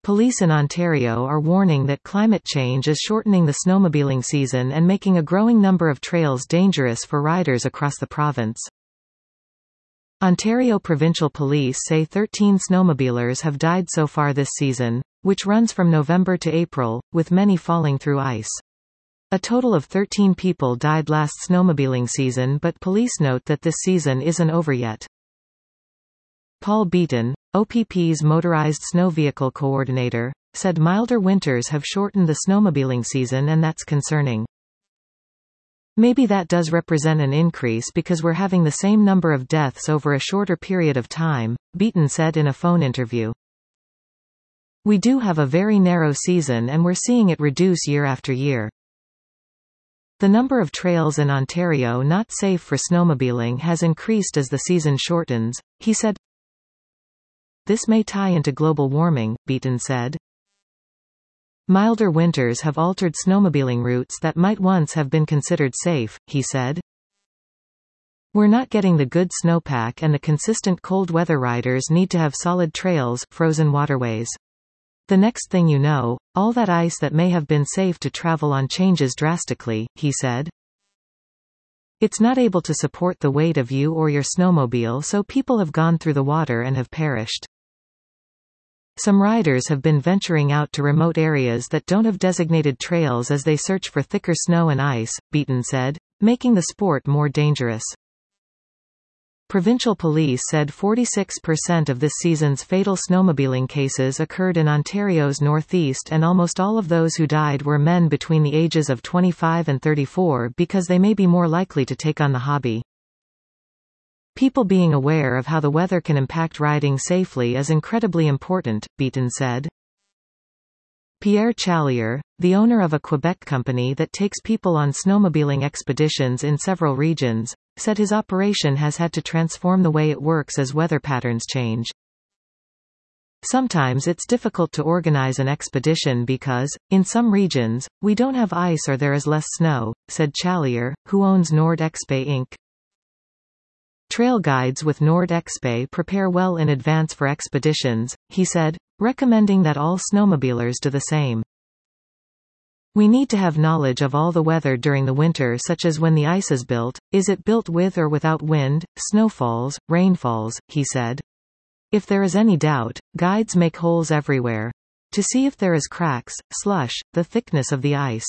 Police in Ontario are warning that climate change is shortening the snowmobiling season and making a growing number of trails dangerous for riders across the province. Ontario Provincial Police say 13 snowmobilers have died so far this season, which runs from November to April, with many falling through ice. A total of 13 people died last snowmobiling season, but police note that this season isn't over yet. Paul Beaton, OPP's motorized snow vehicle coordinator, said milder winters have shortened the snowmobiling season and that's concerning. Maybe that does represent an increase because we're having the same number of deaths over a shorter period of time, Beaton said in a phone interview. We do have a very narrow season and we're seeing it reduce year after year. The number of trails in Ontario not safe for snowmobiling has increased as the season shortens, he said. This may tie into global warming, Beaton said. Milder winters have altered snowmobiling routes that might once have been considered safe, he said. We're not getting the good snowpack and the consistent cold weather. Riders need to have solid trails, frozen waterways. The next thing you know, all that ice that may have been safe to travel on changes drastically, he said. It's not able to support the weight of you or your snowmobile, so people have gone through the water and have perished. Some riders have been venturing out to remote areas that don't have designated trails as they search for thicker snow and ice, Beaton said, making the sport more dangerous. Provincial police said 46% of this season's fatal snowmobiling cases occurred in Ontario's northeast, and almost all of those who died were men between the ages of 25 and 34 because they may be more likely to take on the hobby. People being aware of how the weather can impact riding safely is incredibly important, Beaton said. Pierre Chalier, the owner of a Quebec company that takes people on snowmobiling expeditions in several regions, said his operation has had to transform the way it works as weather patterns change. Sometimes it's difficult to organize an expedition because, in some regions, we don't have ice or there is less snow, said Chalier, who owns Nord Expe Inc. Trail guides with Nord Expe prepare well in advance for expeditions, he said, recommending that all snowmobilers do the same. We need to have knowledge of all the weather during the winter, such as when the ice is it built with or without wind, snowfalls, rainfalls, he said. If there is any doubt, guides make holes everywhere. To see if there is cracks, slush, the thickness of the ice.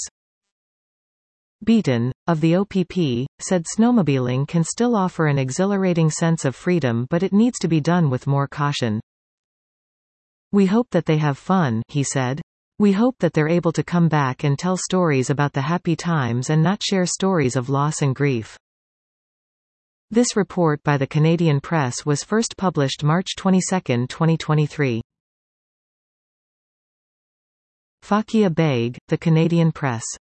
Beaton, of the OPP, said snowmobiling can still offer an exhilarating sense of freedom, but it needs to be done with more caution. We hope that they have fun, he said. We hope that they're able to come back and tell stories about the happy times and not share stories of loss and grief. This report by the Canadian Press was first published March 22, 2023. Fakia Baig, The Canadian Press.